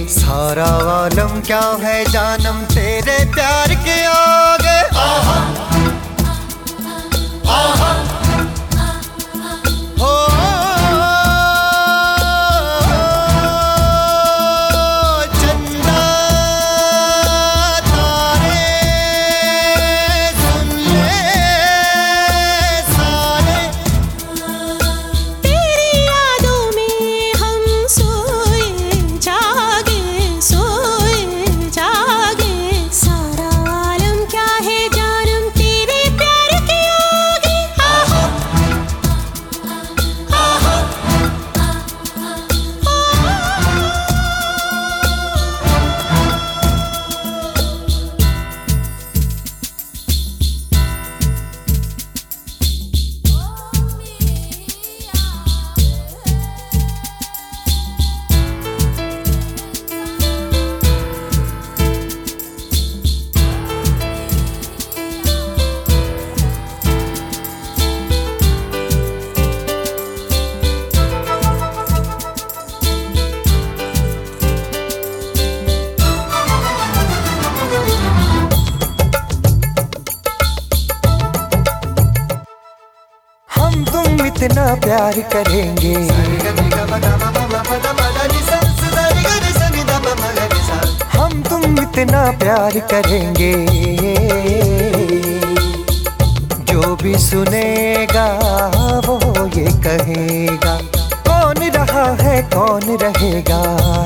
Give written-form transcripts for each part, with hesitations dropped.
सारा आलम क्या है जानम तेरे प्यार के आगे। आहा आहा हो चंदा तारे सुन ले सारे। तेरी यादों में हम सोए जागे सारा आलम क्या है जानम तेरे प्यार के आगे। आहा आहा हम तुम इतना प्यार करेंगे, हम तुम इतना प्यार करेंगे, जो भी सुनेगा वो ये कहेगा कौन रहा है कौन रहेगा।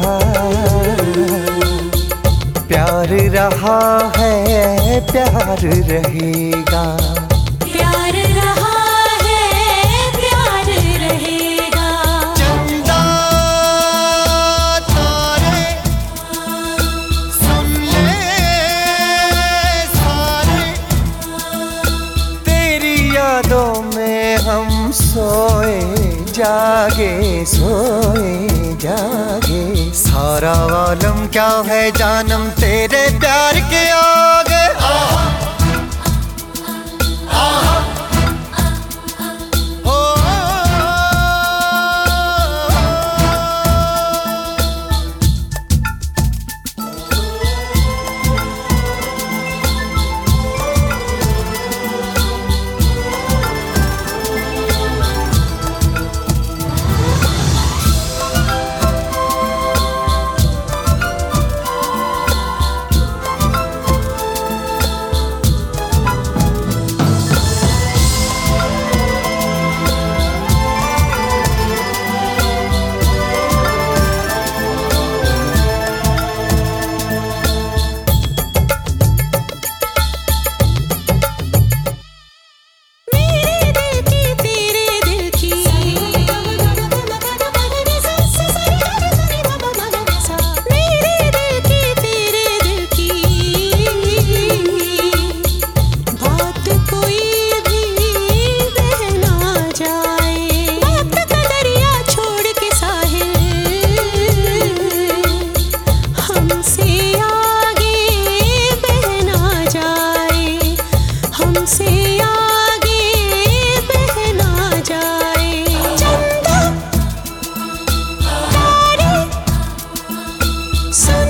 प्यार रहा है प्यार रहेगा। प्यार रहा है प्यार रहेगा। चंदा तारे सुन ले सारे। तेरी यादों में हम सोए जागे सारा आलम क्या है जानम तेरे प्यार के आगे। आहा आहा हो So